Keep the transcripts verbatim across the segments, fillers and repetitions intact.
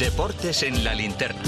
Deportes en la linterna.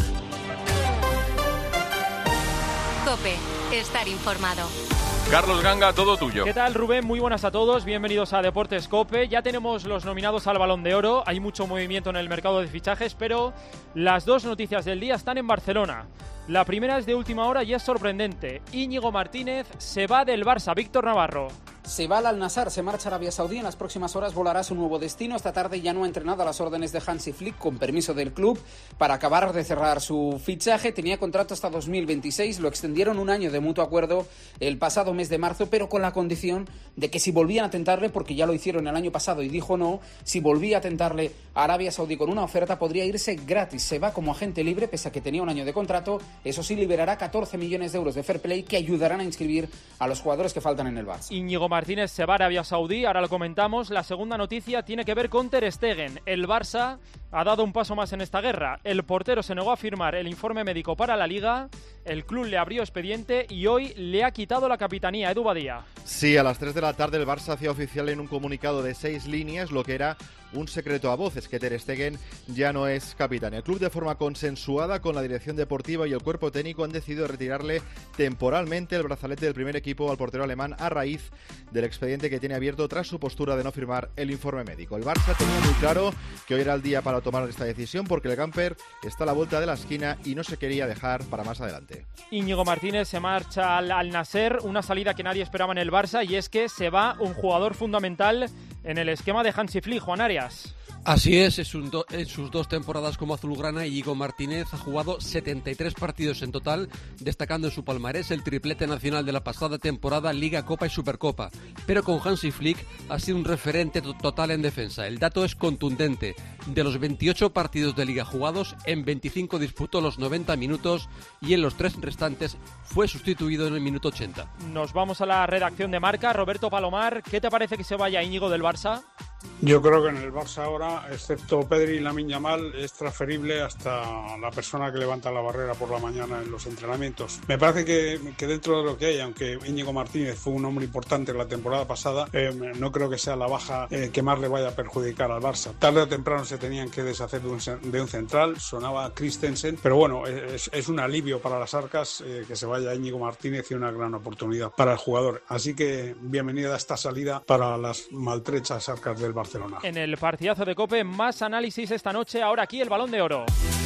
COPE, estar informado. Carlos Ganga, todo tuyo. ¿Qué tal, Rubén? Muy buenas a todos, bienvenidos a Deportes COPE. Ya tenemos los nominados al Balón de Oro, hay mucho movimiento en el mercado de fichajes, pero las dos noticias del día están en Barcelona. La primera es de última hora y es sorprendente. Íñigo Martínez se va del Barça. Víctor Navarro. Se va al Al-Nassr, se marcha a Arabia Saudí. En las próximas horas volará a su nuevo destino. Esta tarde ya no ha entrenado a las órdenes de Hansi Flick, con permiso del club, para acabar de cerrar su fichaje. Tenía contrato hasta dos mil veintiséis, lo extendieron un año de mutuo acuerdo el pasado mes de marzo, pero con la condición de que si volvían a tentarle, porque ya lo hicieron el año pasado y dijo no, si volvía a tentarle a Arabia Saudí con una oferta, podría irse gratis. Se va como agente libre, pese a que tenía un año de contrato. Eso sí, liberará catorce millones de euros de fair play que ayudarán a inscribir a los jugadores que faltan en el Barça. Íñigo Martínez se va a Arabia Saudí, ahora lo comentamos. La segunda noticia tiene que ver con Ter Stegen. El Barça ha dado un paso más en esta guerra. El portero se negó a firmar el informe médico para la Liga, el club le abrió expediente y hoy le ha quitado la capitanía. Edu Badía. Sí, a las tres de la tarde el Barça hacía oficial en un comunicado de seis líneas lo que era un secreto a voces, que Ter Stegen ya no es capitán. El club, de forma consensuada con la dirección deportiva y el cuerpo técnico, han decidido retirarle temporalmente el brazalete del primer equipo al portero alemán a raíz del expediente que tiene abierto tras su postura de no firmar el informe médico. El Barça tenía muy claro que hoy era el día para tomar esta decisión, porque el camper está a la vuelta de la esquina y no se quería dejar para más adelante. Íñigo Martínez se marcha al Al-Nassr, una salida que nadie esperaba en el Barça, y es que se va un jugador fundamental en el esquema de Hansi Flick. Juan Arias. Así es, es un do, en sus dos temporadas como azulgrana, Íñigo Martínez ha jugado setenta y tres partidos en total, destacando en su palmarés el triplete nacional de la pasada temporada, Liga, Copa y Supercopa. Pero con Hansi Flick ha sido un referente total en defensa. El dato es contundente. De los veintiocho partidos de Liga jugados, en veinticinco disputó los noventa minutos y en los tres restantes fue sustituido en el minuto ochenta. Nos vamos a la redacción de Marca. Roberto Palomar, ¿qué te parece que se vaya Íñigo del Barça? Yo creo que en el Barça ahora, excepto Pedri y Lamine Yamal, es transferible hasta la persona que levanta la barrera por la mañana en los entrenamientos. Me parece que, que dentro de lo que hay, aunque Íñigo Martínez fue un hombre importante la temporada pasada, eh, no creo que sea la baja eh, que más le vaya a perjudicar al Barça. Tarde o temprano se tenían que deshacer de un, de un central, sonaba Christensen, pero bueno, es, es un alivio para las arcas eh, que se vaya Íñigo Martínez y una gran oportunidad para el jugador. Así que bienvenida a esta salida para las maltrechas arcas del Barcelona. En el partidazo de COPE, más análisis esta noche. Ahora aquí el Balón de Oro.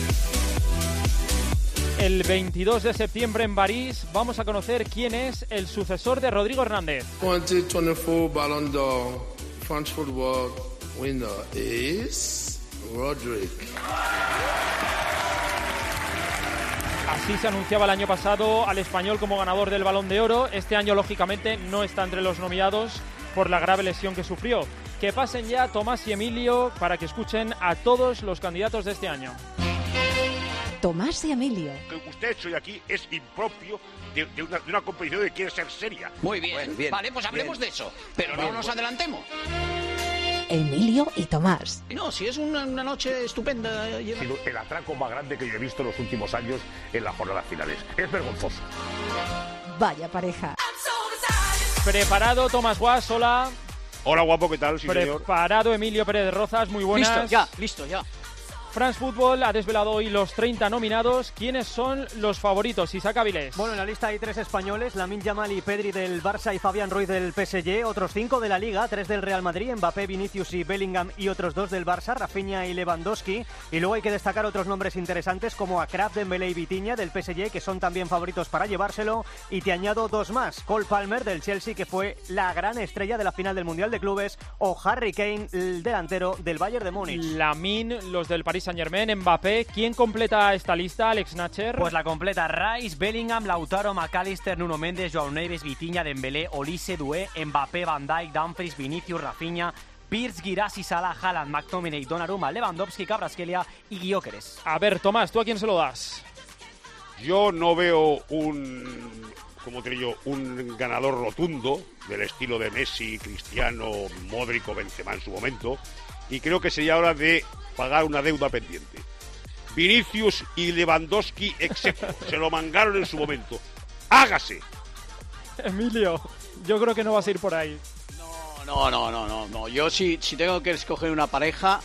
El veintidós de septiembre en París vamos a conocer quién es el sucesor de Rodrigo Hernández. veinte veinticuatro Ballon d'Or French football winner is Rodrigo. Así se anunciaba el año pasado al español como ganador del Balón de Oro. Este año, lógicamente, no está entre los nominados por la grave lesión que sufrió. Que pasen ya Tomás y Emilio para que escuchen a todos los candidatos de este año. Tomás y Emilio. Lo que usted ha hecho hoy aquí es impropio de, de, una, de una competición que quiere ser seria. Muy bien, bueno, bien vale, pues hablemos bien de eso, pero bien, no nos adelantemos. Emilio y Tomás. No, si es una, una noche estupenda. Ha sido el atraco más grande que yo he visto en los últimos años en las jornadas finales. Es vergonzoso. Vaya pareja. Preparado Tomás Guas, hola. Hola guapo, ¿qué tal? Sí, Preparado señor. Emilio Pérez Rozas, muy buenas. Listo, ya, listo, ya. France Football ha desvelado hoy los treinta nominados. ¿Quiénes son los favoritos? Isaac Avilés. Bueno, en la lista hay tres españoles, Lamine Yamal y Pedri del Barça y Fabián Ruiz del P S G. Otros cinco de la Liga, tres del Real Madrid, Mbappé, Vinicius y Bellingham, y otros dos del Barça, Rafinha y Lewandowski. Y luego hay que destacar otros nombres interesantes como Akraf, Dembélé y Vitinha del P S G, que son también favoritos para llevárselo. Y te añado dos más, Cole Palmer del Chelsea, que fue la gran estrella de la final del Mundial de Clubes, o Harry Kane, el delantero del Bayern de Múnich. Lamine, los del Paris Saint-Germain, Mbappé. ¿Quién completa esta lista, Alex Nacher? Pues la completa Rice, Bellingham, Lautaro, McAllister, Nuno Méndez, Joao Neves, Vitinha, Dembélé, Olise, Doué, Mbappé, Van Dijk, Dumfries, Vinicius, Rafinha, Pirtz, Guirassy, Salah, Haaland, McTominay, Donnarumma, Lewandowski, Kvaratskhelia y Gyökeres. A ver, Tomás, ¿tú a quién se lo das? Yo no veo un, como te digo, un ganador rotundo del estilo de Messi, Cristiano, Modric o Benzema en su momento, y creo que sería hora de pagar una deuda pendiente. Vinicius y Lewandowski execuo, se lo mangaron en su momento. ¡Hágase! Emilio, yo creo que no vas a ir por ahí. No, no, no, no, no. Yo si, si tengo que escoger una pareja,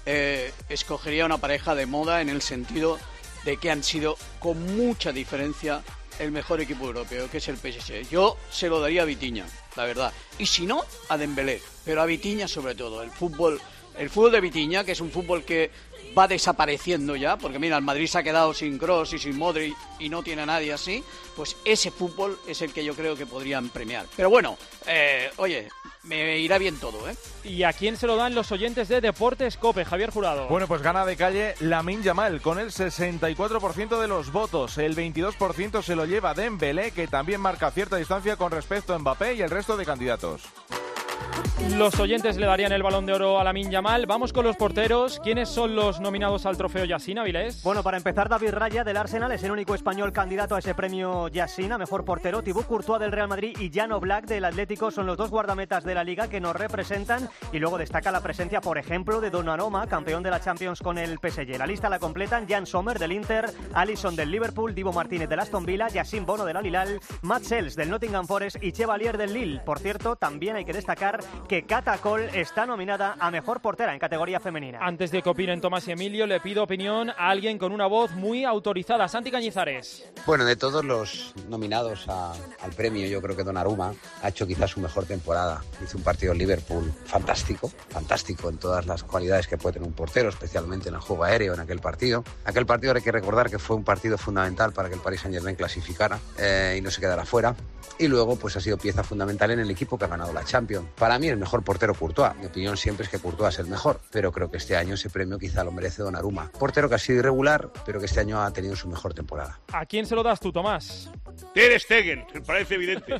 eh, escogería una pareja de moda en el sentido de que han sido con mucha diferencia el mejor equipo europeo, que es el P S G. Yo se lo daría a Vitinha, la verdad. Y si no, a Dembélé, pero a Vitinha sobre todo. El fútbol, el fútbol de Vitinha, que es un fútbol que va desapareciendo ya, porque mira, el Madrid se ha quedado sin Kroos y sin Modric y no tiene a nadie así, pues ese fútbol es el que yo creo que podrían premiar. Pero bueno, eh, oye, me irá bien todo, ¿eh? ¿Y a quién se lo dan los oyentes de Deportes COPE, Javier Jurado? Bueno, pues gana de calle Lamine Yamal con el sesenta y cuatro por ciento de los votos. El veintidós por ciento se lo lleva Dembélé, que también marca cierta distancia con respecto a Mbappé y el resto de candidatos. Los oyentes le darían el Balón de Oro a Lamine Yamal. Vamos con los porteros. ¿Quiénes son los nominados al trofeo Yassin, Avilés? Bueno, para empezar, David Raya del Arsenal es el único español candidato a ese premio Yassin a mejor portero. Thibaut Courtois del Real Madrid y Jan Oblak del Atlético son los dos guardametas de la Liga que nos representan, y luego destaca la presencia, por ejemplo, de Donnarumma, campeón de la Champions con el P S G. La lista la completan Jan Sommer del Inter, Alisson del Liverpool, Divo Martínez del Aston Villa, Yassine Bono del Al-Hilal, Matt Sells del Nottingham Forest y Chevalier del Lille. Por cierto, también hay que destacar que Cata Cole está nominada a mejor portera en categoría femenina. Antes de que opinen Tomás y Emilio, le pido opinión a alguien con una voz muy autorizada. Santi Cañizares. Bueno, de todos los nominados a, al premio, yo creo que Donnarumma ha hecho quizás su mejor temporada. Hizo un partido en Liverpool fantástico, fantástico en todas las cualidades que puede tener un portero, especialmente en el juego aéreo en aquel partido. Aquel partido hay que recordar que fue un partido fundamental para que el Paris Saint-Germain clasificara eh, y no se quedara fuera. Y luego pues ha sido pieza fundamental en el equipo que ha ganado la Champions. Para mí el mejor portero Courtois. Mi opinión siempre es que Courtois es el mejor, pero creo que este año ese premio quizá lo merece Donnarumma. Portero que ha sido irregular, pero que este año ha tenido su mejor temporada. ¿A quién se lo das tú, Tomás? Ter Stegen, me parece evidente.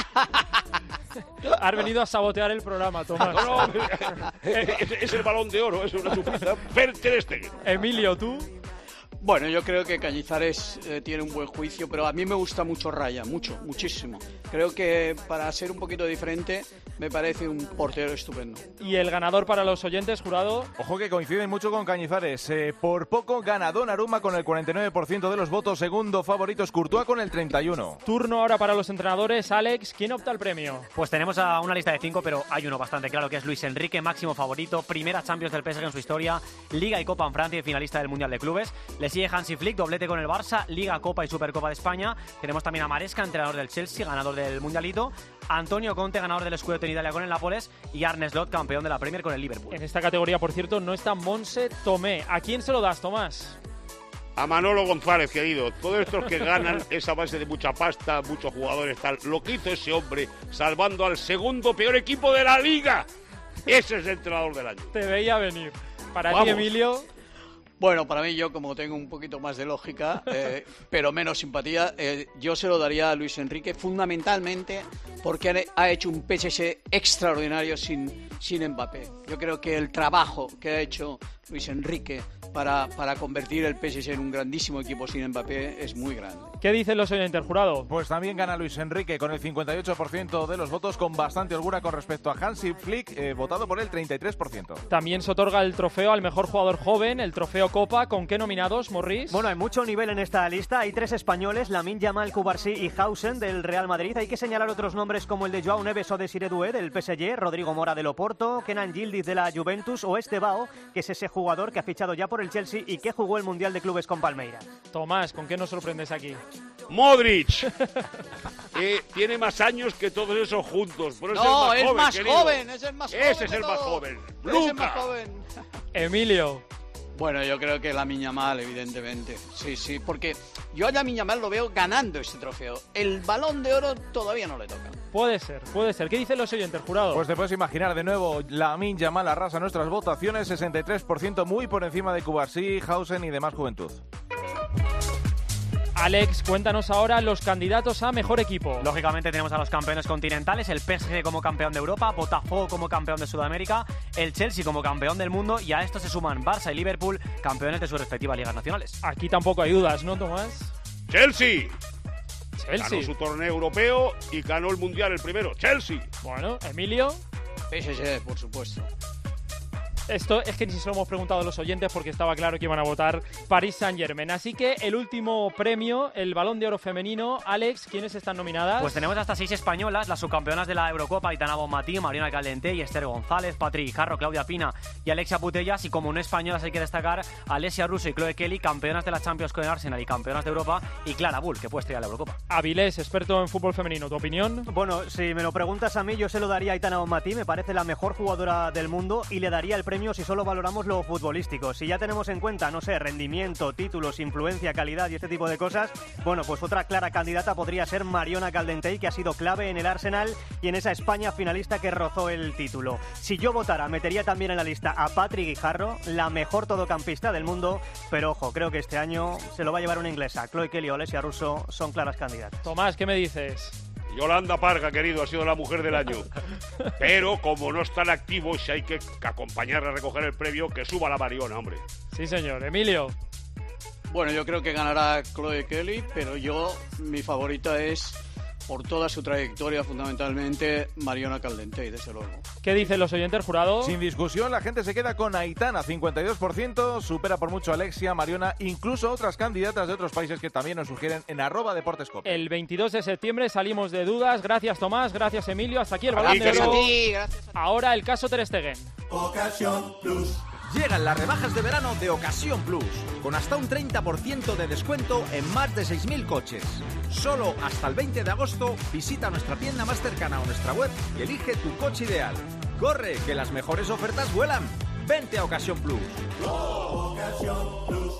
Has venido a sabotear el programa, Tomás. No, no, es, es el Balón de Oro, es una chupiza. Ter Stegen. Emilio, ¿tú? Bueno, yo creo que Cañizares eh, tiene un buen juicio, pero a mí me gusta mucho Raya, mucho, muchísimo. Creo que para ser un poquito diferente me parece un portero estupendo. ¿Y el ganador para los oyentes, Jurado? Ojo que coinciden mucho con Cañizares. Eh, por poco gana Donnarumma con el cuarenta y nueve por ciento de los votos. Segundo favorito es Courtois con el treinta y uno por ciento. Turno ahora para los entrenadores. Alex, ¿quién opta al premio? Pues tenemos a una lista de cinco, pero hay uno bastante claro, que es Luis Enrique, máximo favorito. Primera Champions del P S G en su historia. Liga y Copa en Francia y finalista del Mundial de Clubes. Le sigue Hansi Flick, doblete con el Barça, Liga, Copa y Supercopa de España. Tenemos también a Maresca, entrenador del Chelsea, ganador del Mundialito. Antonio Conte, ganador del Scudetto en Italia con el Nápoles. Y Arne Slot, campeón de la Premier con el Liverpool. En esta categoría, por cierto, no está Monse Tomé. ¿A quién se lo das, Tomás? A Manolo González, querido. Todos estos que ganan esa base de mucha pasta, muchos jugadores, tal. Lo que hizo ese hombre salvando al segundo peor equipo de la Liga. Ese es el entrenador del año. Te veía venir. Para Vamos. ti, Emilio. Bueno, para mí, yo como tengo un poquito más de lógica, eh, pero menos simpatía, eh, yo se lo daría a Luis Enrique, fundamentalmente porque ha hecho un P S G extraordinario sin, sin Mbappé. Yo creo que el trabajo que ha hecho Luis Enrique para, para convertir el P S G en un grandísimo equipo sin Mbappé es muy grande. ¿Qué dicen los oyentes, Jurado? Pues también gana Luis Enrique con el cincuenta y ocho por ciento de los votos, con bastante holgura con respecto a Hansi Flick, eh, votado por el treinta y tres por ciento. También se otorga el trofeo al mejor jugador joven, el trofeo Copa. ¿Con qué nominados, Morris? Bueno, hay mucho nivel en esta lista. Hay tres españoles, Lamine Yamal, Cubarsí y Hausen del Real Madrid. Hay que señalar otros nombres como el de Joao Neves o de Desiré Doué del P S G, Rodrigo Mora del Oporto, Kenan Yildiz de la Juventus o Estebao, que es ese jugador que ha fichado ya por el Chelsea y que jugó el Mundial de Clubes con Palmeiras. Tomás, ¿con qué nos sorprendes aquí? Modric. eh, tiene más años que todos esos juntos. Por eso no, es es más más joven, joven, es el más joven. Ese es el más joven. Ese es el Luca. más joven. Emilio. Bueno, yo creo que Lamine Yamal, evidentemente. Sí, sí, porque yo a Lamine Yamal lo veo ganando este trofeo. El Balón de Oro todavía no le toca. Puede ser, puede ser. ¿Qué dicen los oyentes, Jurado? Pues te puedes imaginar de nuevo, Lamine Yamal arrasa nuestras votaciones, sesenta y tres por ciento, muy por encima de Cubarsí, Hausen y demás juventud. Alex, cuéntanos ahora los candidatos a mejor equipo. Lógicamente tenemos a los campeones continentales, el P S G como campeón de Europa, Botafogo como campeón de Sudamérica, el Chelsea como campeón del mundo, y a esto se suman Barça y Liverpool, campeones de sus respectivas ligas nacionales. Aquí tampoco hay dudas, ¿no, Tomás? Chelsea. Chelsea. Ganó su torneo europeo y ganó el mundial el primero. Chelsea. Bueno, Emilio. P S G, por supuesto. Esto es que ni se lo hemos preguntado a los oyentes porque estaba claro que iban a votar Paris Saint-Germain. Así que el último premio, el Balón de Oro femenino. Alex, ¿quiénes están nominadas? Pues tenemos hasta seis españolas, las subcampeonas de la Eurocopa, Aitana Bonmatí, Mariona Caldentey, Esther González, Patri Guijarro, Claudia Pina y Alexia Putellas. Y como no españolas hay que destacar a Alessia Russo y Chloe Kelly, campeonas de la Champions con el Arsenal y campeonas de Europa, y Clara Bull, que puede estrellar a la Eurocopa. Avilés, experto en fútbol femenino, ¿tu opinión? Bueno, si me lo preguntas a mí, yo se lo daría a Aitana Bonmatí, me parece la mejor jugadora del mundo y le daría el premio si solo valoramos lo futbolístico. Si ya tenemos en cuenta, no sé, rendimiento, títulos, influencia, calidad y este tipo de cosas, bueno, pues otra clara candidata podría ser Mariona Caldentey, que ha sido clave en el Arsenal y en esa España finalista que rozó el título. Si yo votara, metería también en la lista a Patri Guijarro, la mejor todocampista del mundo, pero ojo, creo que este año se lo va a llevar una inglesa. Chloe Kelly o Alessia Russo son claras candidatas. Tomás, ¿qué me dices? Yolanda Parga, querido, ha sido la mujer del año. Pero como no están activos y hay que acompañarle a recoger el premio, que suba la Mariona, hombre. Sí, señor. Emilio. Bueno, yo creo que ganará Chloe Kelly, pero yo, mi favorita es, por toda su trayectoria, fundamentalmente, Mariona Caldentey, desde luego. ¿Qué dicen los oyentes, jurado? Sin discusión, la gente se queda con Aitana, cincuenta y dos por ciento, supera por mucho a Alexia, Mariona, incluso otras candidatas de otros países que también nos sugieren en arroba deportescope. El veintidós de septiembre salimos de dudas. Gracias, Tomás. Gracias, Emilio. Hasta aquí el Balón de Gracias Oro. a ti, gracias a ti. Ahora el caso Ter Stegen. Ocasión Plus. Llegan las rebajas de verano de Ocasión Plus, con hasta un treinta por ciento de descuento en más de seis mil coches. Solo hasta el veinte de agosto visita nuestra tienda más cercana o nuestra web y elige tu coche ideal. ¡Corre, que las mejores ofertas vuelan! ¡Vente a Ocasión Plus! Ocasión Plus.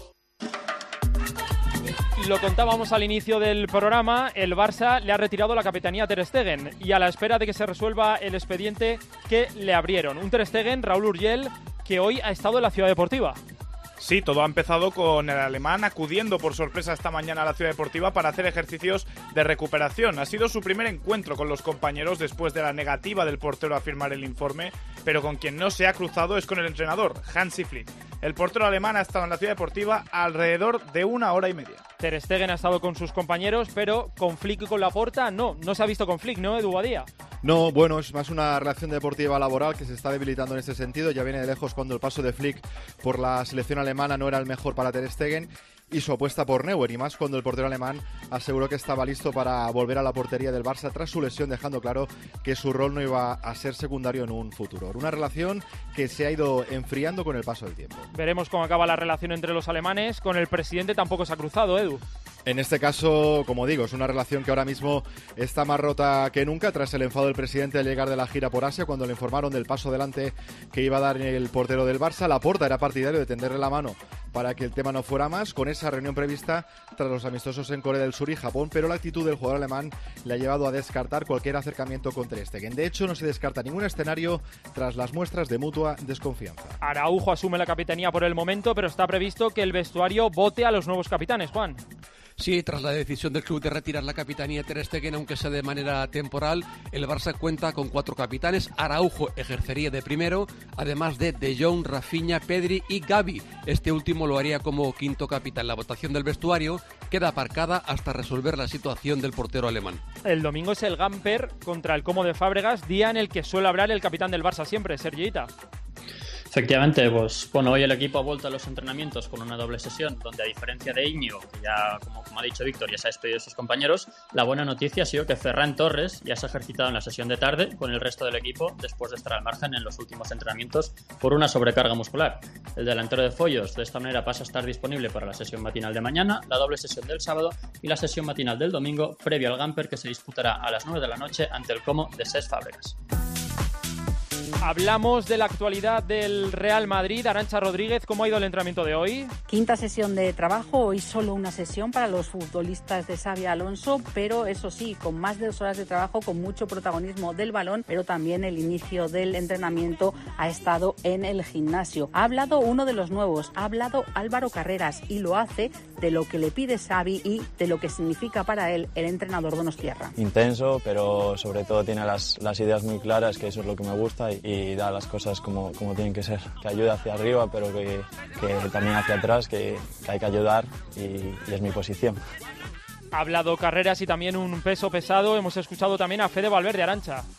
Lo contábamos al inicio del programa, el Barça le ha retirado la capitanía a Ter Stegen y a la espera de que se resuelva el expediente que le abrieron. Un Ter Stegen, Raúl Urgell, que hoy ha estado en la Ciudad Deportiva. Sí, todo ha empezado con el alemán acudiendo por sorpresa esta mañana a la Ciudad Deportiva para hacer ejercicios de recuperación. Ha sido su primer encuentro con los compañeros después de la negativa del portero a firmar el informe, pero con quien no se ha cruzado es con el entrenador, Hansi Flick. El portero alemán ha estado en la Ciudad Deportiva alrededor de una hora y media. Ter Stegen ha estado con sus compañeros, pero con Flick y con Laporta no, no se ha visto con Flick, ¿no, Edu Badía? No, bueno, es más una relación deportiva laboral que se está debilitando en este sentido. Ya viene de lejos cuando el paso de Flick por la selección alemana no era el mejor para Ter Stegen y su apuesta por Neuer, y más cuando el portero alemán aseguró que estaba listo para volver a la portería del Barça tras su lesión, dejando claro que su rol no iba a ser secundario en un futuro. Una relación que se ha ido enfriando con el paso del tiempo. Veremos cómo acaba la relación entre los alemanes. Con el presidente tampoco se ha cruzado, Edu. En este caso, como digo, es una relación que ahora mismo está más rota que nunca tras el enfado del presidente al llegar de la gira por Asia, cuando le informaron del paso adelante que iba a dar el portero del Barça. Laporta era partidario de tenderle la mano para que el tema no fuera más, con esa reunión prevista tras los amistosos en Corea del Sur y Japón, pero la actitud del jugador alemán le ha llevado a descartar cualquier acercamiento con Ter Stegen. De hecho, no se descarta ningún escenario tras las muestras de mutua desconfianza. Araujo asume la capitanía por el momento, pero está previsto que el vestuario vote a los nuevos capitanes, Juan. Sí, tras la decisión del club de retirar la capitanía de Ter Stegen, aunque sea de manera temporal, el Barça cuenta con cuatro capitanes. Araujo ejercería de primero, además de De Jong, Rafinha, Pedri y Gavi. Este último lo haría como quinto capitán. La votación del vestuario queda aparcada hasta resolver la situación del portero alemán. El domingo es el Gamper contra el Como de Fábregas, día en el que suele hablar el capitán del Barça siempre, Sergita. Efectivamente, pues bueno, hoy el equipo ha vuelto a los entrenamientos con una doble sesión, donde a diferencia de Íñigo, que ya, como, como ha dicho Víctor, ya se ha despedido de sus compañeros, la buena noticia ha sido que Ferran Torres ya se ha ejercitado en la sesión de tarde con el resto del equipo, después de estar al margen en los últimos entrenamientos por una sobrecarga muscular. El delantero de Follos de esta manera pasa a estar disponible para la sesión matinal de mañana, la doble sesión del sábado y la sesión matinal del domingo, previo al Gamper, que se disputará a las nueve de la noche ante el Como de Cesc Fàbregas. Hablamos de la actualidad del Real Madrid. Arantxa Rodríguez, ¿cómo ha ido el entrenamiento de hoy? Quinta sesión de trabajo, hoy solo una sesión para los futbolistas de Xabi Alonso, pero eso sí, con más de dos horas de trabajo, con mucho protagonismo del balón, pero también el inicio del entrenamiento ha estado en el gimnasio. Ha hablado uno de los nuevos, ha hablado Álvaro Carreras, y lo hace de lo que le pide Xabi y de lo que significa para él el entrenador donostiarra. Intenso, pero sobre todo tiene las, las ideas muy claras, que eso es lo que me gusta, y, y da las cosas como, como tienen que ser, que ayude hacia arriba, pero que, que también hacia atrás, que, que hay que ayudar, y, y es mi posición. Ha hablado Carreras y también un peso pesado. Hemos escuchado también a Fede Valverde, Arantxa.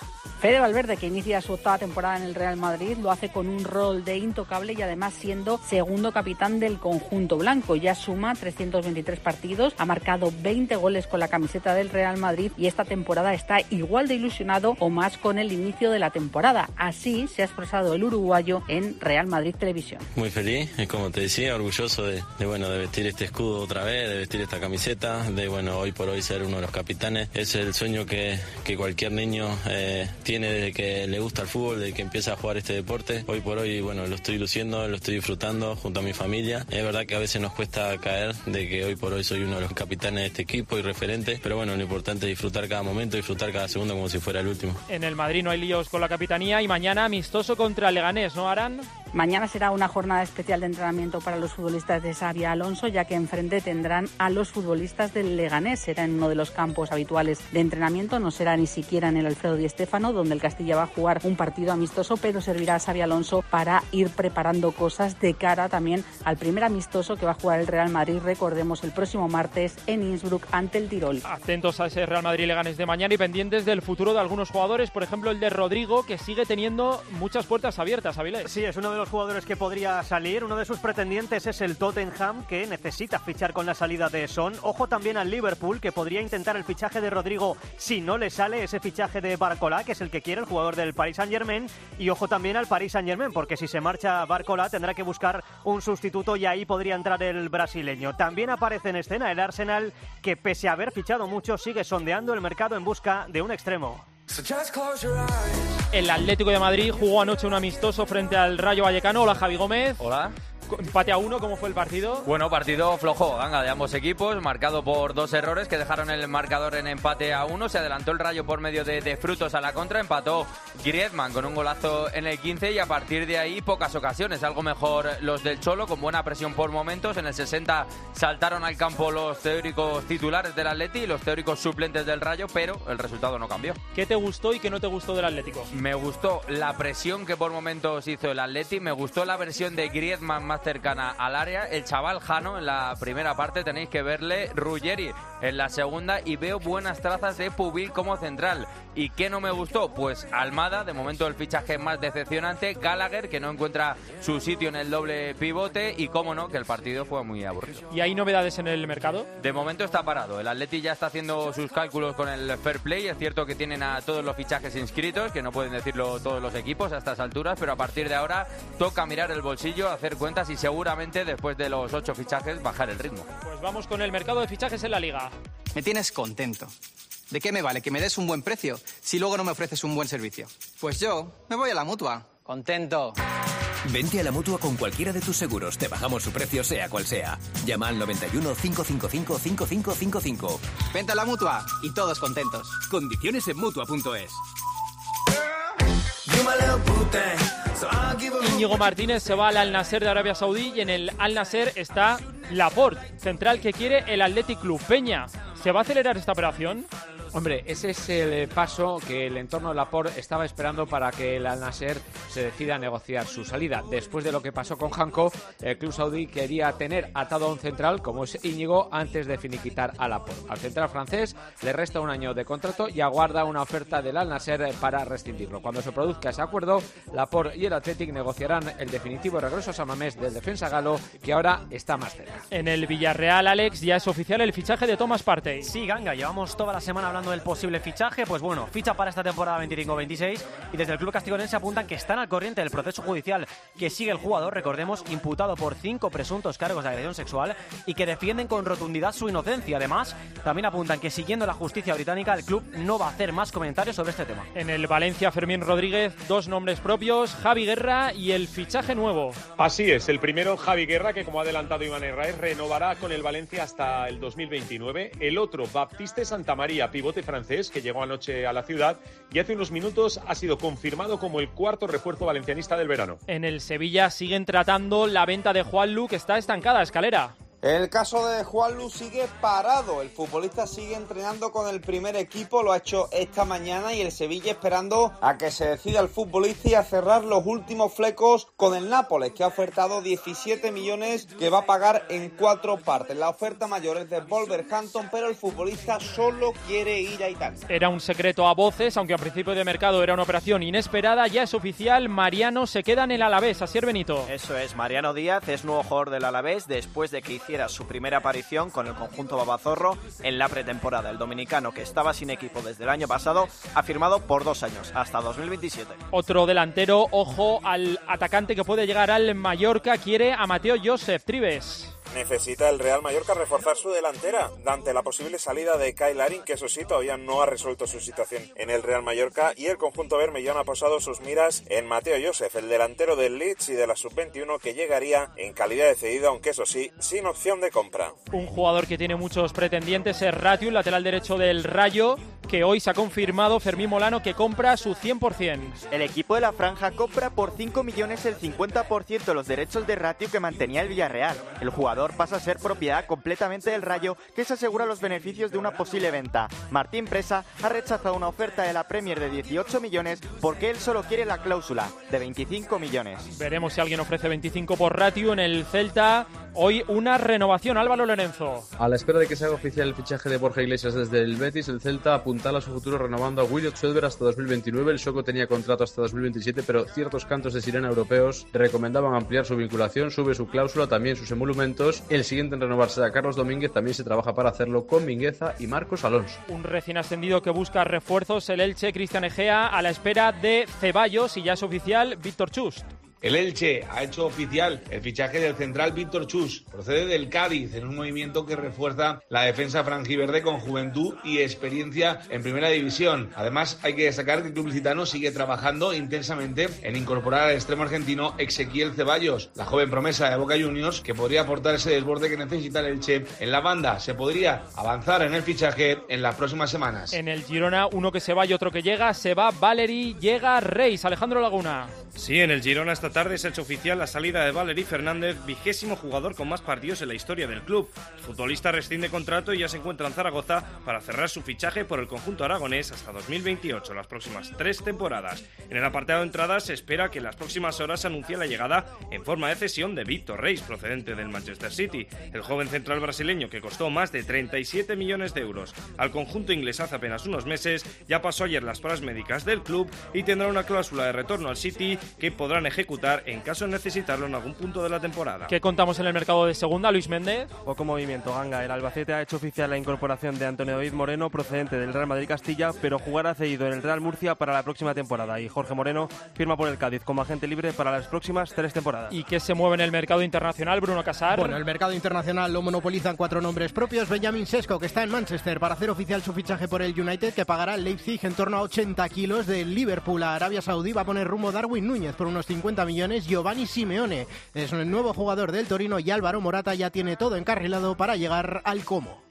Fede Valverde, que inicia su octava temporada en el Real Madrid, lo hace con un rol de intocable y además siendo segundo capitán del conjunto blanco. Ya suma trescientos veintitrés partidos, ha marcado veinte goles con la camiseta del Real Madrid y esta temporada está igual de ilusionado o más con el inicio de la temporada. Así se ha expresado el uruguayo en Real Madrid Televisión. Muy feliz, como te decía, orgulloso de, de, bueno, de vestir este escudo otra vez, de vestir esta camiseta, de bueno, hoy por hoy ser uno de los capitanes. Es el sueño que, que cualquier niño eh, tiene desde que le gusta el fútbol, desde que empieza a jugar este deporte. Hoy por hoy, bueno, lo estoy luciendo, lo estoy disfrutando junto a mi familia. Es verdad que a veces nos cuesta caer de que hoy por hoy soy uno de los capitanes de este equipo y referente, pero bueno, lo importante es disfrutar cada momento, disfrutar cada segundo como si fuera el último. En el Madrid no hay líos con la capitanía y mañana amistoso contra el Leganés, ¿no, Aran? Mañana será una jornada especial de entrenamiento para los futbolistas de Xabi Alonso, ya que enfrente tendrán a los futbolistas del Leganés. Será en uno de los campos habituales de entrenamiento, no será ni siquiera en el Alfredo Di Stéfano, donde el Castilla va a jugar un partido amistoso, pero servirá a Xabi Alonso para ir preparando cosas de cara también al primer amistoso que va a jugar el Real Madrid, recordemos, el próximo martes en Innsbruck ante el Tirol. Atentos a ese Real Madrid Leganés de mañana y pendientes del futuro de algunos jugadores, por ejemplo el de Rodrigo, que sigue teniendo muchas puertas abiertas, Avilés. Sí, es uno de los jugadores que podría salir. Uno de sus pretendientes es el Tottenham, que necesita fichar con la salida de Son. Ojo también al Liverpool, que podría intentar el fichaje de Rodrigo si no le sale ese fichaje de Barcola, que es el que quiere el jugador del Paris Saint-Germain. Y ojo también al Paris Saint-Germain, porque si se marcha Barcola tendrá que buscar un sustituto y ahí podría entrar el brasileño. También aparece en escena el Arsenal, que pese a haber fichado mucho sigue sondeando el mercado en busca de un extremo. El Atlético de Madrid jugó anoche un amistoso frente al Rayo Vallecano. Hola, Javi Gómez. Hola. Empate a uno, ¿cómo fue el partido? Bueno, partido flojo, ganga de ambos equipos, marcado por dos errores que dejaron el marcador en empate a uno. Se adelantó el Rayo por medio de, de Frutos a la contra, empató Griezmann con un golazo en el quince y a partir de ahí pocas ocasiones. Algo mejor los del Cholo, con buena presión por momentos. En el sesenta saltaron al campo los teóricos titulares del Atleti y los teóricos suplentes del Rayo, pero el resultado no cambió. ¿Qué te gustó y qué no te gustó del Atlético? Me gustó la presión que por momentos hizo el Atleti, me gustó la versión de Griezmann más cercana al área, el chaval Jano en la primera parte, tenéis que verle, Ruggeri en la segunda, y veo buenas trazas de Pubil como central. ¿Y qué no me gustó? Pues Almada, de momento el fichaje más decepcionante, Gallagher, que no encuentra su sitio en el doble pivote, y cómo no, que el partido fue muy aburrido. ¿Y hay novedades en el mercado? De momento está parado, el Atleti ya está haciendo sus cálculos con el fair play. Es cierto que tienen a todos los fichajes inscritos, que no pueden decirlo todos los equipos a estas alturas, pero a partir de ahora toca mirar el bolsillo, hacer cuentas y seguramente después de los ocho fichajes bajar el ritmo. Pues vamos con el mercado de fichajes en la Liga. Me tienes contento. ¿De qué me vale que me des un buen precio si luego no me ofreces un buen servicio? Pues yo me voy a la Mutua. Contento. Vente a la Mutua con cualquiera de tus seguros. Te bajamos su precio sea cual sea. Llama al noventa y uno, cinco cinco cinco, cinco cinco cinco cinco. Vente a la Mutua y todos contentos. Condiciones en Mutua punto es. Íñigo Martínez se va al Al Nasser de Arabia Saudí y en el Al Nasser está Laporte, central que quiere el Athletic Club. Peña, ¿se va a acelerar esta operación? Hombre, ese es el paso que el entorno de Laporte estaba esperando para que el Al Nasser se decida a negociar su salida. Después de lo que pasó con Janko, el club saudí quería tener atado a un central como es Íñigo antes de finiquitar a Laporte. Al central francés le resta un año de contrato y aguarda una oferta del Al Nasser para rescindirlo. Cuando se produzca ese acuerdo, Laporte y el Athletic negociarán el definitivo regreso a San Mamés del defensa galo, que ahora está más cerca. En el Villarreal, Alex, ya es oficial el fichaje de Thomas Partey. Sí, ganga, llevamos toda la semana hablando del posible fichaje. Pues bueno, ficha para esta temporada veinticinco veintiséis y desde el club castigonense apuntan que están al corriente del proceso judicial que sigue el jugador, recordemos, imputado por cinco presuntos cargos de agresión sexual y que defienden con rotundidad su inocencia. Además, también apuntan que siguiendo la justicia británica, el club no va a hacer más comentarios sobre este tema. En el Valencia, Fermín Rodríguez, dos nombres propios, Javi Guerra y el fichaje nuevo. Así es, el primero Javi Guerra, que como ha adelantado Iván Herraiz, renovará con el Valencia hasta el dos mil veintinueve. El otro, Baptiste Santamaría, pivote francés, que llegó anoche a la ciudad y hace unos minutos ha sido confirmado como el cuarto refuerzo valencianista del verano. En el Sevilla siguen tratando la venta de Juanlu, que está estancada, Escalera. El caso de Juanlu sigue parado. El futbolista sigue entrenando con el primer equipo, lo ha hecho esta mañana, y el Sevilla esperando a que se decida el futbolista y a cerrar los últimos flecos con el Nápoles, que ha ofertado diecisiete millones que va a pagar en cuatro partes. La oferta mayor es de Wolverhampton, pero el futbolista solo quiere ir a Italia. Era un secreto a voces, aunque a principio de mercado era una operación inesperada. Ya es oficial, Mariano se queda en el Alavés. Asier Benito. Eso es, Mariano Díaz es nuevo jugador del Alavés después de que hiciera su primera aparición con el conjunto babazorro en la pretemporada. El dominicano, que estaba sin equipo desde el año pasado, ha firmado por dos años, hasta dos mil veintisiete. Otro delantero, ojo al atacante que puede llegar al Mallorca, quiere a Mateo Joseph. Trives. Necesita el Real Mallorca reforzar su delantera ante la posible salida de Kyle Larin, que eso sí, todavía no ha resuelto su situación en el Real Mallorca, y el conjunto bermellón ha posado sus miras en Mateo Joseph, el delantero del Leeds y de la sub veintiuno, que llegaría en calidad de cedido, aunque eso sí, sin opción de compra. Un jugador que tiene muchos pretendientes es Ratiu, lateral derecho del Rayo, que hoy se ha confirmado Fermín Molano que compra su cien por ciento. El equipo de la Franja compra por cinco millones el cincuenta por ciento de los derechos de Ratiu que mantenía el Villarreal. El jugador pasa a ser propiedad completamente del Rayo, que se asegura los beneficios de una posible venta. Martín Presa ha rechazado una oferta de la Premier de dieciocho millones porque él solo quiere la cláusula de veinticinco millones. Veremos si alguien ofrece veinticinco por Ratiu. En el Celta hoy una renovación. Álvaro Lorenzo. A la espera de que se haga oficial el fichaje de Borja Iglesias desde el Betis, el Celta apuntala a su futuro renovando a Williot Sölver hasta dos mil veintinueve. El Soco tenía contrato hasta dos mil veintisiete, pero ciertos cantos de sirena europeos le recomendaban ampliar su vinculación. Sube su cláusula, también sus emolumentos. El siguiente en renovarse será Carlos Domínguez. También se trabaja para hacerlo con Mingueza y Marcos Alonso. Un recién ascendido que busca refuerzos. El Elche, Cristian Egea, a la espera de Ceballos, y ya es oficial Víctor Chust. El Elche ha hecho oficial el fichaje del central Víctor Chus. Procede del Cádiz en un movimiento que refuerza la defensa franjiverde con juventud y experiencia en primera división. Además, hay que destacar que el club licitano sigue trabajando intensamente en incorporar al extremo argentino Ezequiel Ceballos, la joven promesa de Boca Juniors, que podría aportar ese desborde que necesita el Elche en la banda. Se podría avanzar en el fichaje en las próximas semanas. En el Girona, uno que se va y otro que llega. Se va Valeri, llega Reis. Alejandro Laguna. Sí, en el Girona esta tarde se ha hecho oficial la salida de Valery Fernández, vigésimo jugador con más partidos en la historia del club. El futbolista rescinde contrato y ya se encuentra en Zaragoza para cerrar su fichaje por el conjunto aragonés hasta dos mil veintiocho, las próximas tres temporadas. En el apartado de entradas se espera que en las próximas horas se anuncie la llegada en forma de cesión de Víctor Reis, procedente del Manchester City. El joven central brasileño, que costó más de treinta y siete millones de euros al conjunto inglés hace apenas unos meses, ya pasó ayer las pruebas médicas del club y tendrá una cláusula de retorno al City que podrán ejecutar en caso de necesitarlo en algún punto de la temporada. ¿Qué contamos en el mercado de segunda, Luis Méndez? Poco movimiento, Ganga. El Albacete ha hecho oficial la incorporación de Antonio David Moreno, procedente del Real Madrid Castilla, pero jugará cedido en el Real Murcia para la próxima temporada. Y Jorge Moreno firma por el Cádiz como agente libre para las próximas tres temporadas. ¿Y qué se mueve en el mercado internacional, Bruno Casar? Bueno, el mercado internacional lo monopolizan cuatro nombres propios. Benjamin Sesko, que está en Manchester para hacer oficial su fichaje por el United, que pagará al Leipzig en torno a ochenta kilos. Del Liverpool a Arabia Saudí va a poner rumbo Darwin Núñez por unos cincuenta millones. Giovanni Simeone es el nuevo jugador del Torino y Álvaro Morata ya tiene todo encarrilado para llegar al Como.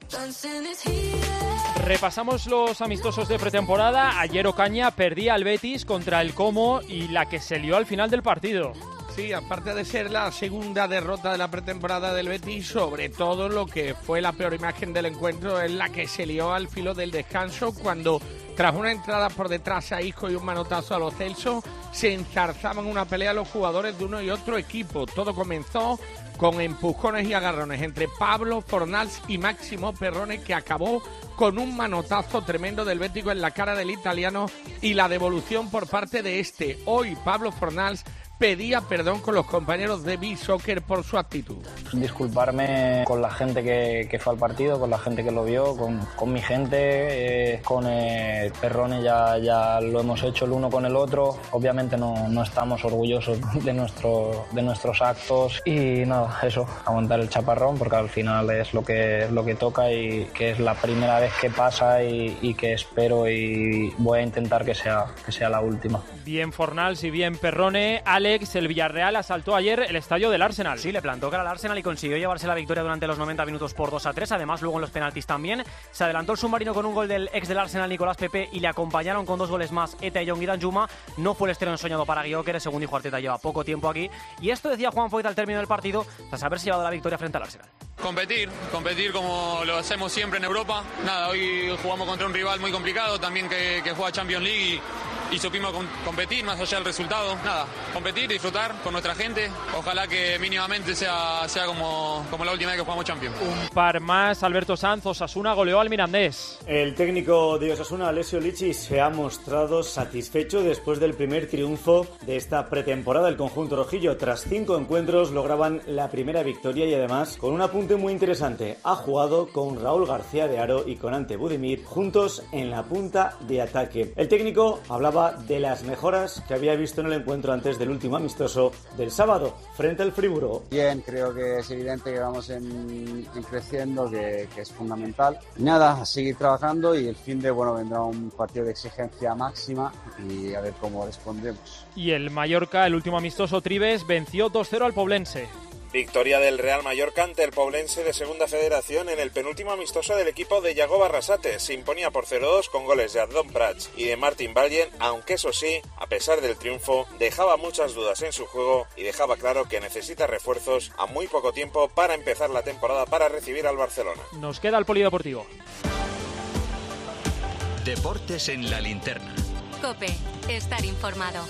Repasamos los amistosos de pretemporada. Ayer Ocaña perdía al Betis contra el Como y la que se lió al final del partido. Sí, aparte de ser la segunda derrota de la pretemporada del Betis, sobre todo lo que fue la peor imagen del encuentro es la que se lió al filo del descanso cuando, tras una entrada por detrás a Isco y un manotazo a Lo Celso, se enzarzaban una pelea los jugadores de uno y otro equipo. Todo comenzó con empujones y agarrones entre Pablo Fornals y Máximo Perrone, que acabó con un manotazo tremendo del bético en la cara del italiano y la devolución por parte de este. Hoy Pablo Fornals pedía perdón con los compañeros de B-Soccer por su actitud. Disculparme con la gente que, que fue al partido, con la gente que lo vio, con, con mi gente, eh, con eh, Perrone ya, ya lo hemos hecho el uno con el otro. Obviamente no, no estamos orgullosos de, nuestro, de nuestros actos y nada, eso, aguantar el chaparrón porque al final es lo que, es lo que toca y que es la primera vez que pasa y, y que espero y voy a intentar que sea, que sea la última. Bien Fornals y bien Perrone. Ale, Alex, el Villarreal asaltó ayer el estadio del Arsenal. Sí, le plantó cara al Arsenal y consiguió llevarse la victoria durante los noventa minutos por dos a tres. Además, luego en los penaltis también. Se adelantó el submarino con un gol del ex del Arsenal, Nicolás Pepe, y le acompañaron con dos goles más Eta y Yonguidan Juma. No fue el estreno ensoñado para Gyökeres, según dijo Arteta, lleva poco tiempo aquí. Y esto decía Juan Foyt al término del partido, tras haberse llevado la victoria frente al Arsenal. Competir, competir como lo hacemos siempre en Europa. Nada, hoy jugamos contra un rival muy complicado también que, que juega Champions League y, y supimos con, competir más allá del resultado. Nada, competir, disfrutar con nuestra gente. Ojalá que mínimamente sea, sea como, como la última vez que jugamos Champions. Un par más, Alberto Sanz, Osasuna goleó al Mirandés. El técnico de Osasuna, Alessio Lici, se ha mostrado satisfecho después del primer triunfo de esta pretemporada. El conjunto rojillo, tras cinco encuentros, lograban la primera victoria y además con un apunte muy interesante. Ha jugado con Raúl García de Haro y con Ante Budimir juntos en la punta de ataque. El técnico hablaba de las mejoras que había visto en el encuentro antes del último amistoso del sábado frente al Friburgo. Bien, creo que es evidente que vamos en, en creciendo, que, que es fundamental. Y nada, a seguir trabajando y el fin de, bueno, vendrá un partido de exigencia máxima y a ver cómo respondemos. Y el Mallorca, el último amistoso Tribes, venció dos cero al Poblense. Victoria del Real Mallorca ante el Poblense de Segunda Federación en el penúltimo amistoso del equipo de Yago Barrasate. Se imponía por cero dos con goles de Adón Prats y de Martin Vallen, aunque eso sí, a pesar del triunfo, dejaba muchas dudas en su juego y dejaba claro que necesita refuerzos a muy poco tiempo para empezar la temporada para recibir al Barcelona. Nos queda el polideportivo. Deportes en la linterna. COPE, estar informado.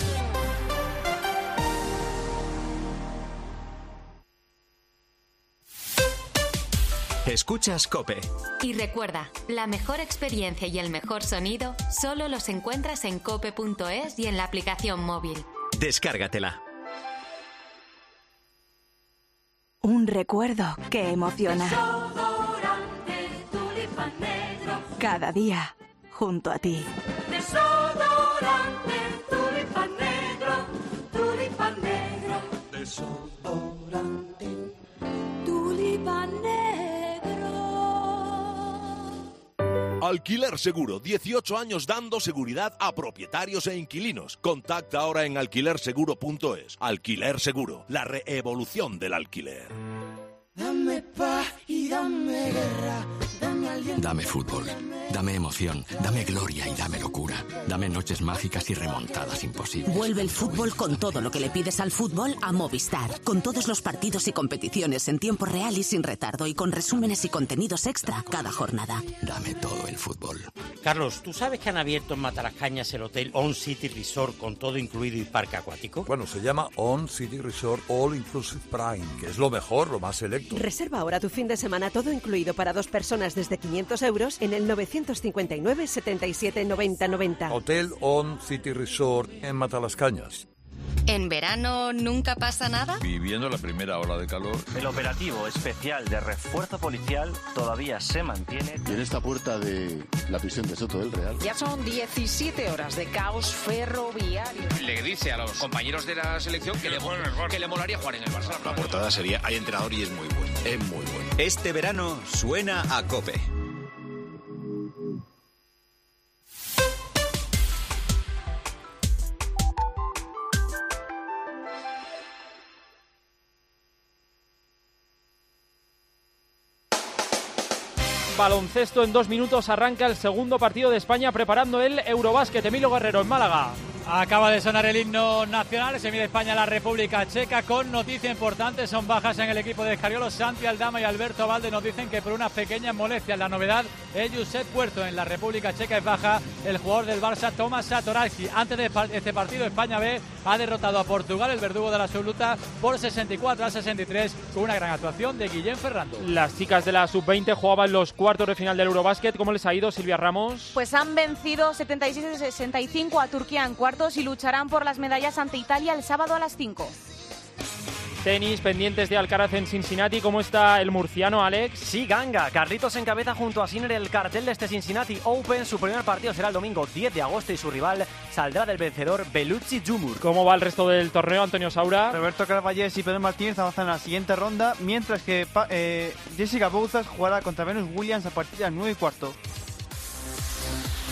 Escuchas COPE. Y recuerda, la mejor experiencia y el mejor sonido solo los encuentras en cope punto es y en la aplicación móvil. Descárgatela. Un recuerdo que emociona. Cada día, junto a ti. Desodorante Tulipán Negro, Tulipán Negro. Desodorante Tulipán Negro. Alquiler Seguro, dieciocho años dando seguridad a propietarios e inquilinos. Contacta ahora en alquiler seguro punto es. Alquiler Seguro, la reevolución del alquiler. Dame paz y dame guerra, dame aliento. Dame fútbol, dame emoción, dame gloria y dame locura. Dame noches mágicas y remontadas imposibles. Vuelve el fútbol con todo lo que le pides al fútbol a Movistar. Con todos los partidos y competiciones en tiempo real y sin retardo y con resúmenes y contenidos extra cada jornada. Dame todo el fútbol. Carlos, ¿tú sabes que han abierto en Matalascañas el hotel On City Resort con todo incluido y parque acuático? Bueno, se llama On City Resort All Inclusive Prime, que es lo mejor, lo más selecto. Reserva ahora tu fin de semana todo incluido para dos personas desde quinientos euros en el novecientos cincuenta y nueve, setenta y siete, noventa, noventa. Hotel On City Resort en Matalascañas. ¿En verano nunca pasa nada? Viviendo la primera ola de calor. El operativo especial de refuerzo policial todavía se mantiene. Y en esta puerta de la prisión de Soto del Real. Ya son diecisiete horas de caos ferroviario. Le dice a los compañeros de la selección que, le, que le molaría jugar en el Barça. La portada sería: hay entrenador y es muy bueno. Es muy bueno. Este verano suena a COPE. Baloncesto, en dos minutos arranca el segundo partido de España preparando el Eurobásquet. Emilio Guerrero en Málaga. Acaba de sonar el himno nacional, se mide España a la República Checa con noticia importante, son bajas en el equipo de Escariolo. Santi Aldama y Alberto Valde nos dicen que por unas pequeñas molestias. La novedad es Josep Puerto, en la República Checa es baja el jugador del Barça Tomas Satoransky. Antes de este partido España B ha derrotado a Portugal, el verdugo de la absoluta, por sesenta y cuatro a sesenta y tres con una gran actuación de Guillén Ferrando. Las chicas de la sub veinte jugaban los cuartos de final del Eurobásquet. ¿Cómo les ha ido, Silvia Ramos? Pues han vencido setenta y seis a sesenta y cinco a Turquía en cuartos y lucharán por las medallas ante Italia el sábado a las cinco. Tenis, pendientes de Alcaraz en Cincinnati. ¿Cómo está el murciano, Alex? Sí, ganga. Carlitos encabeza junto a Sinner el cartel de este Cincinnati Open. Su primer partido será el domingo diez de agosto y su rival saldrá del vencedor Bellucci Jumur. ¿Cómo va el resto del torneo, Antonio Saura? Roberto Carballés y Pedro Martínez avanzan a la siguiente ronda, mientras que eh, Jessica Bouzas jugará contra Venus Williams a partir de las nueve y cuarto.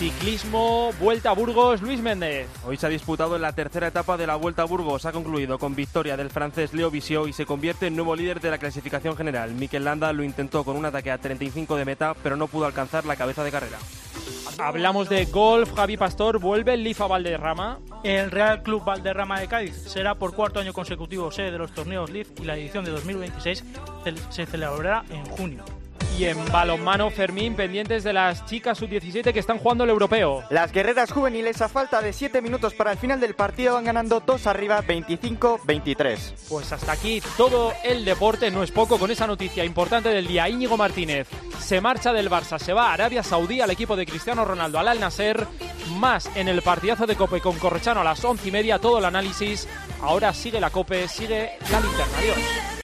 Ciclismo, Vuelta a Burgos, Luis Méndez. Hoy se ha disputado la tercera etapa de la Vuelta a Burgos. Ha concluido con victoria del francés Leo Visieux y se convierte en nuevo líder de la clasificación general. Mikel Landa lo intentó con un ataque a treinta y cinco de meta, pero no pudo alcanzar la cabeza de carrera. Hablamos de golf. Javi Pastor, vuelve el L I F a Valderrama. El Real Club Valderrama de Cádiz será por cuarto año consecutivo sede de los torneos L I F y la edición de dos mil veintiséis se celebrará en junio. Y en balonmano, Fermín, pendientes de las chicas sub diecisiete que están jugando el europeo. Las guerreras juveniles, a falta de siete minutos para el final del partido, van ganando dos arriba, veinticinco veintitrés. Pues hasta aquí todo el deporte, no es poco, con esa noticia importante del día. Íñigo Martínez se marcha del Barça, se va a Arabia Saudí, al equipo de Cristiano Ronaldo, al Al Nasser. Más en el partidazo de COPE con Corrochano a las once y media, todo el análisis. Ahora sigue la COPE, sigue la linterna. Adiós.